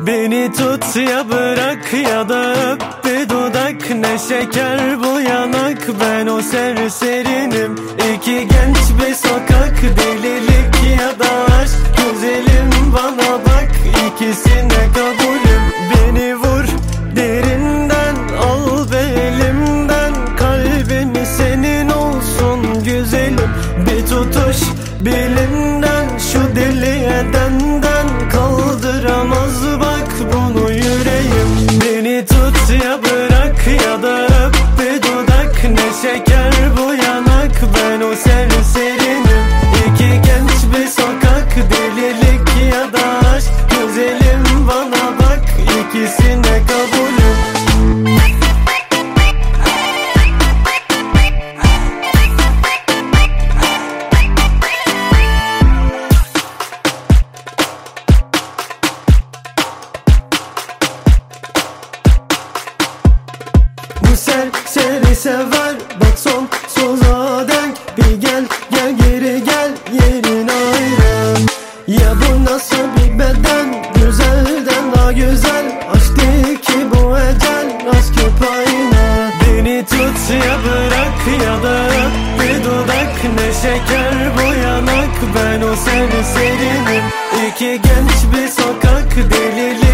Beni tut ya bırak ya da öp bir dudak. Ne şeker bu yanak, ben o serserinim. İki genç bir sokak, delilik ya da aşk. Güzelim bana bak, ikisine kabulüm. Beni vur derinden, al be elimden. Kalbim senin olsun güzelim. Bir tutuş belinden, şu deli edenden. Kaldıramaz bak bunu yüreğim. Beni tut ya bırak ya da öp bir dudak. Ne şeker bu yanak, ben o serserinim. İki genç bir sokak, delilik ya da aşk. Güzelim bana bak, ikisine kabulüm. Bu serseri sever, bak sonsuza dek. Bir gel geri gel, yerin ayrı. Ya bu nasıl bir beden, güzelden daha güzel. Aşk değil ki bu ecel, aşk hep aynı. Beni tut ya bırak ya da öp bir dudak. Ne şeker bu yanak, ben o serserinim. İki genç bir sokak, delilik